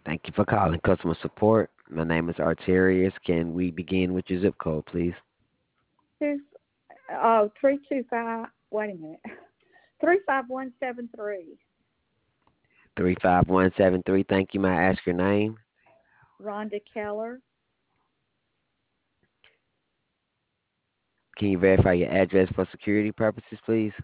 Thank you for calling customer support. My name is Arterius. Can we begin with your zip code, please? Two, oh, 325. Wait a minute. 35173. 35173. Thank you. May I ask your name? Rhonda Keller. Can you verify your address for security purposes, please?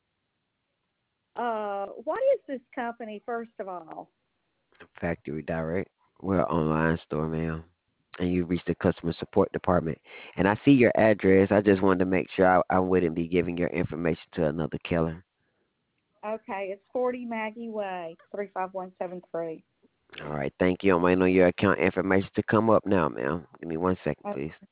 What is this company, first of all? Factory Direct. We're an online store, ma'am. And you reached the customer support department. And I see your address. I just wanted to make sure I wouldn't be giving your information to another killer. Okay, it's 40 Maggie Way, 35173. All right. Thank you. I'm waiting on your account information to come up now, ma'am. Give me 1 second, Uh, please.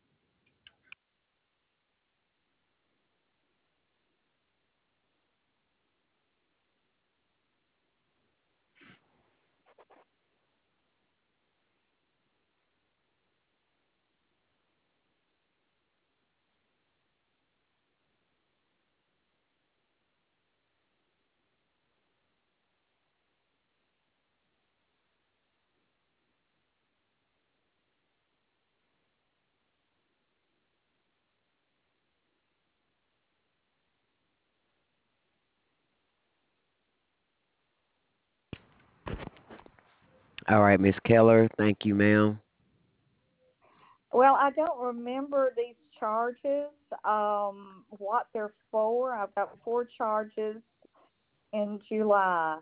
All right, Miss Keller. Thank you, ma'am. well, I don't remember these charges, what they're for. I've got four charges in July.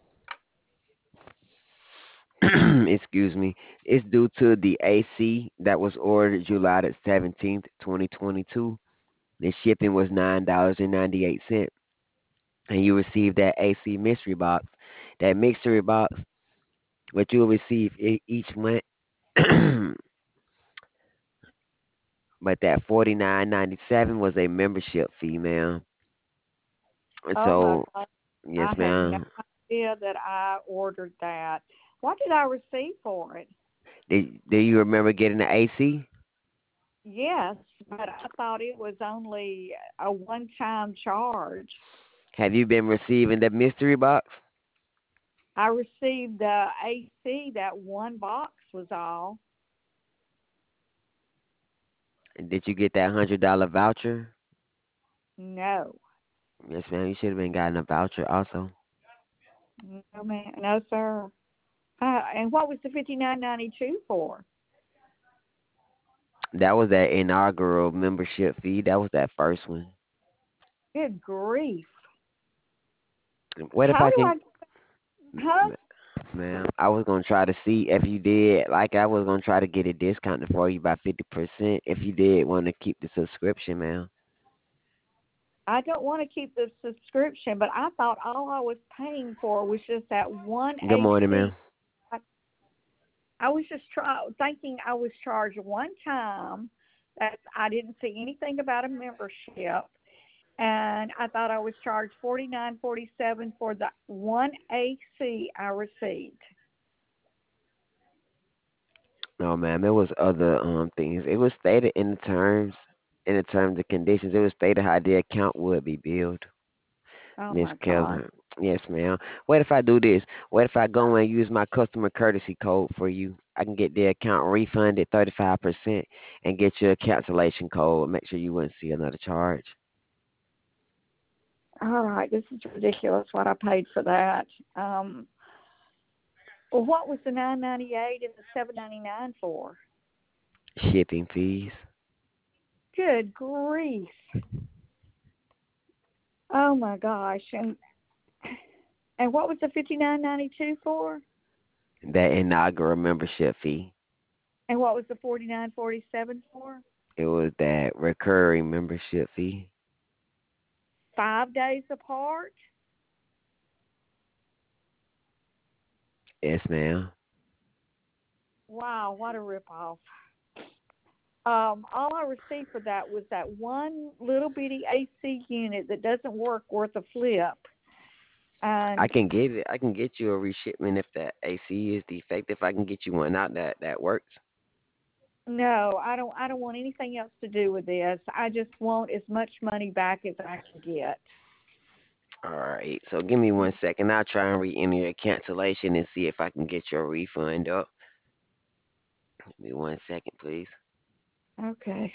Excuse me. It's due to the AC that was ordered July the 17th, 2022. The shipping was $9.98, and you received that AC mystery box. That mystery box, what you'll receive each month, but that 49.97 was a membership fee, ma'am. Oh my So, God. yes, I had no ma'am. idea that I ordered that. What did I receive for it? Do you remember getting the AC? Yes, but I thought it was only a one-time charge. Have you been receiving the mystery box? I received the AC, that one box was all. Did you get that $100 voucher? No, Yes, ma'am. You should have been gotten a voucher also. no, man, no, sir. And what was the 59.92 for? That was that inaugural membership fee. That was that first one. Good grief! What if How I do can, I? Huh? ma'am? I was gonna try to see if you did. Like I was gonna try to get it discounted for you by 50% if you did want to keep the subscription, ma'am. I don't want to keep the subscription, but I thought all I was paying for was just that one Good morning, AC. ma'am. I was just thinking I was charged one time. That I didn't see anything about a membership, and I thought I was charged 49.47 for the one AC I received. No, ma'am. There was other things. It was stated in the terms and conditions. It was stated how the account would be billed. Oh Miss my God! Keller. Yes, ma'am. What if I do this? What if I go and use my customer courtesy code for you? I can get the account refunded 35% and get you a cancellation code. Make sure you wouldn't see another charge. All right, this is ridiculous. What I paid for that. Um, well, what was the 9.98 and the 7.99 for? Shipping fees. Good grief! Oh my gosh! And what was the 59.92 for? That inaugural membership fee. And what was the 49.47 for? It was that recurring membership fee. 5 days apart. Yes, ma'am. Wow, what a ripoff. All I received for that was that one little bitty AC unit that doesn't work worth a flip. I And can get it. I can get you a reshipment if that AC is defective. I can get you one out that works. no, I don't want anything else to do with this. I just want as much money back as I can get. All right. So give me 1 second. I'll try and re-enter your cancellation and see if I can get your refund up. Give me 1 second, please. Okay.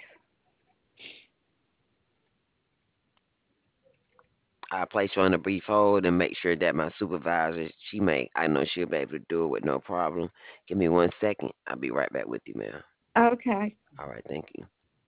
I'll place you on a brief hold and make sure that my supervisor, I know she'll be able to do it with no problem. Give me 1 second. I'll be right back with you, man. Okay. All right. Thank you.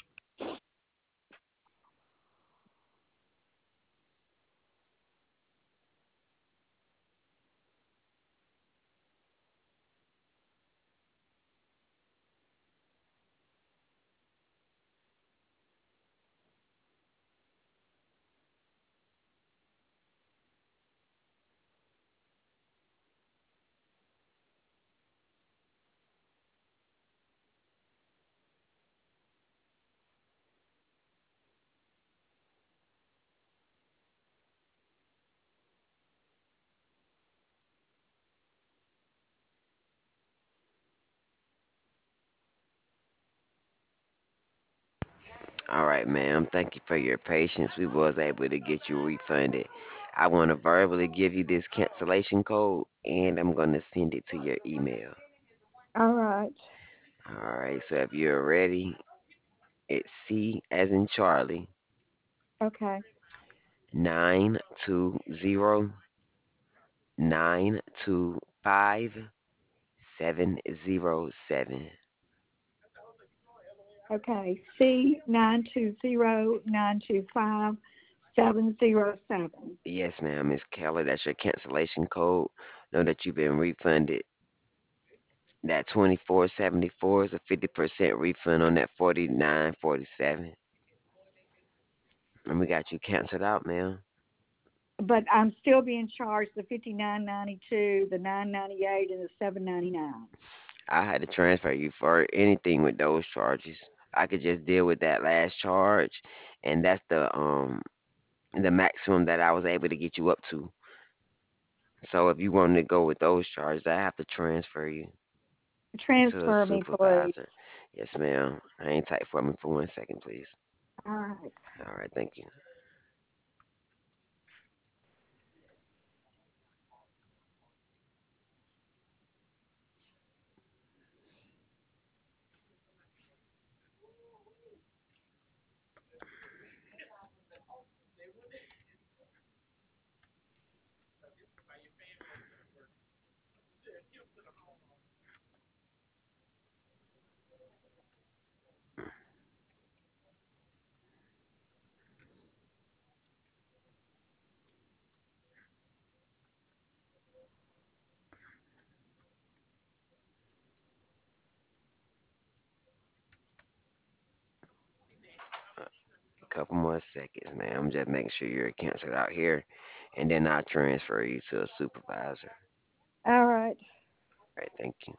All right, ma'am. Thank you for your patience. We was able to get you refunded. I want to verbally give you this cancellation code, and I'm going to send it to your email. All right. All right. So if you're ready, it's C as in Charlie, Okay. 920 925 707. Okay. C 920 925 707. Yes, ma'am, Miss Keller. That's your cancellation code. Know that you've been refunded. That 24.74 is a 50% refund on that 49.47. And we got you canceled out, ma'am. But I'm still being charged the 59.92, the 9.98, and the 7.99. I had to transfer you for anything with those charges. I could just deal with that last charge, and that's the maximum that I was able to get you up to. So if you wanted to go with those charges, I have to transfer you to a Transfer me, please. supervisor. Yes, ma'am. Hang tight for me for 1 second, please. All right. All right, thank you. A couple more seconds, ma'am. I'm just making sure you're canceled out here, and then I'll transfer you to a supervisor. All right. All right, thank you.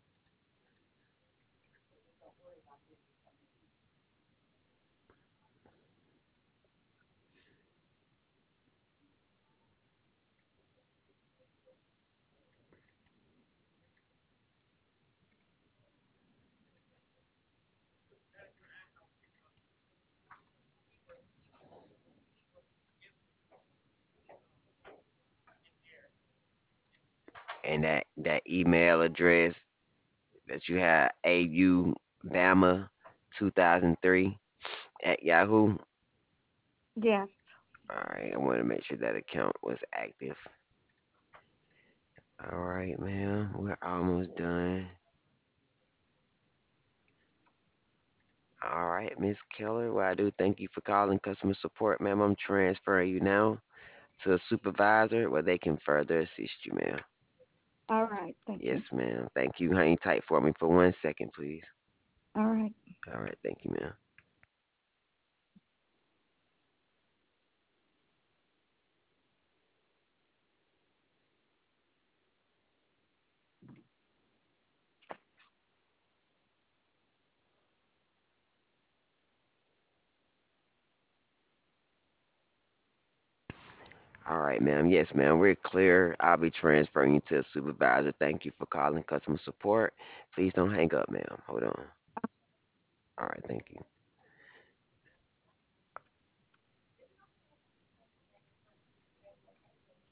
And that email address that you had, AU Bama 2003 at Yahoo. Yes. All right, I want to make sure that account was active. All right, ma'am, we're almost done. All right, Miss Keller. Well, I do thank you for calling customer support, ma'am. I'm transferring you now to a supervisor where they can further assist you, ma'am. All right. Thank you. Yes, ma'am. Thank you. Hang tight for me for 1 second, please. All right. All right, thank you, ma'am. All right, ma'am. Yes, ma'am. We're clear. I'll be transferring you to a supervisor. Thank you for calling customer support. Please don't hang up, ma'am. Hold on. All right, thank you.